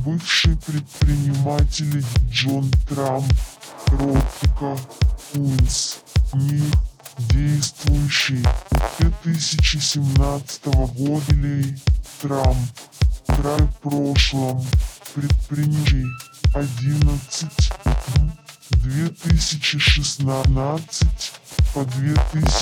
Бывший предприниматель Джон Трамп, Робко Кунс, мир действующий 2017 года. Трамп, край в прошлом, предприниматель 11 2016 по 2000.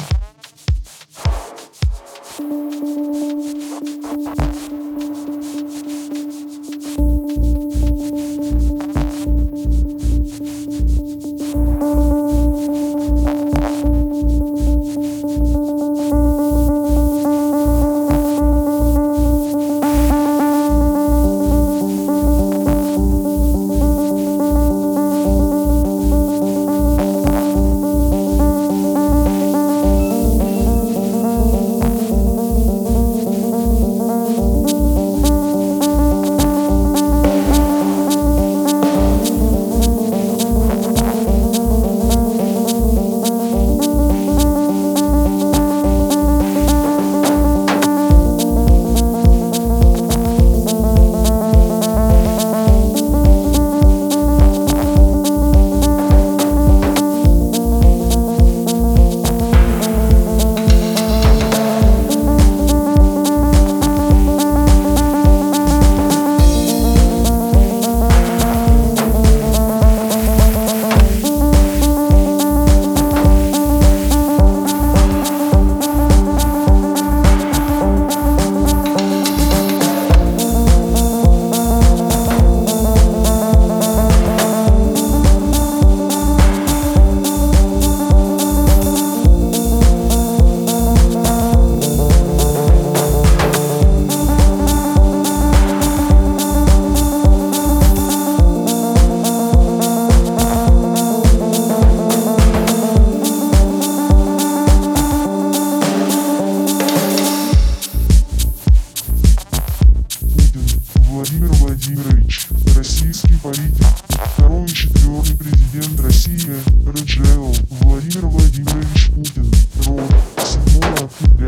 Владимир Владимирович, российский политик, второй и четвертый президент России, РЖЛ, Владимир Владимирович Путин, род, 7 октября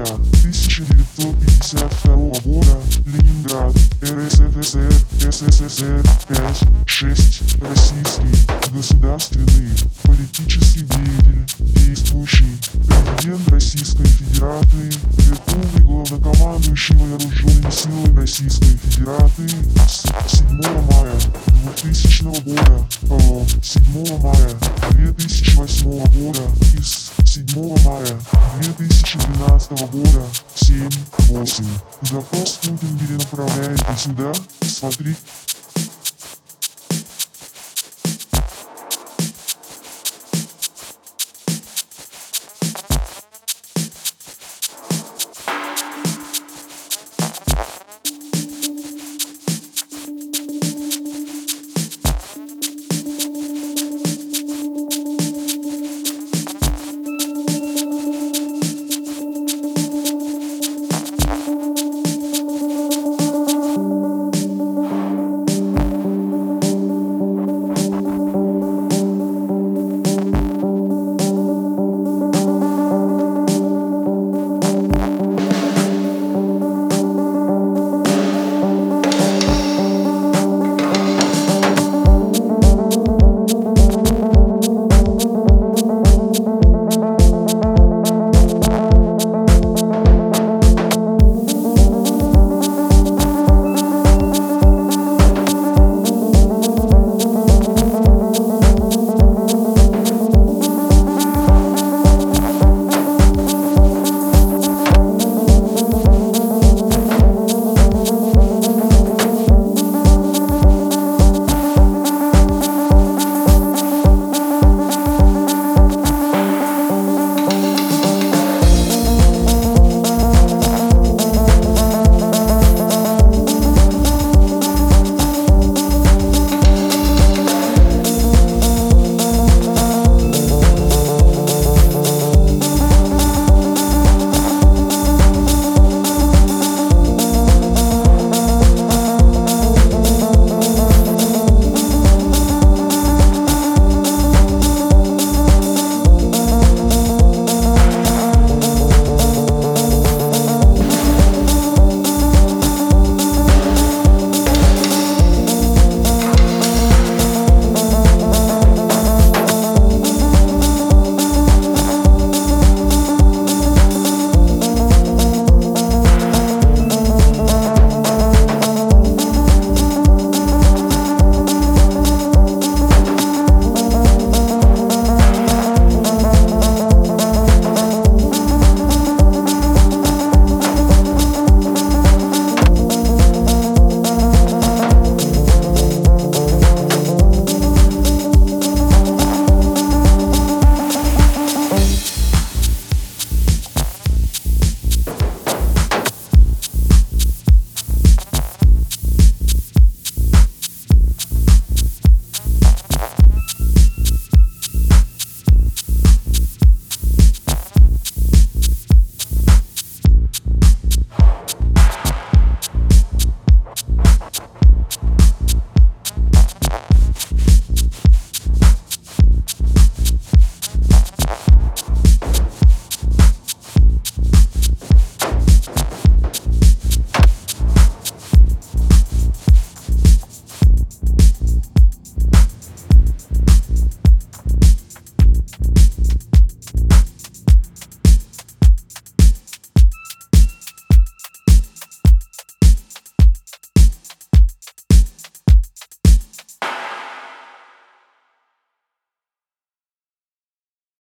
1952 года, Ленинград, РСФСР, СССР, 5-6, российский, государственный, политический деятель, действующий, президент Российской Федерации, верховный главнокомандующий вооруженными силами Российской Федерации, с 7 мая 2000 года по 7 мая 2008 года и с 7 мая 2012 года 7-8. Запрос Путин перенаправляет сюда, смотри.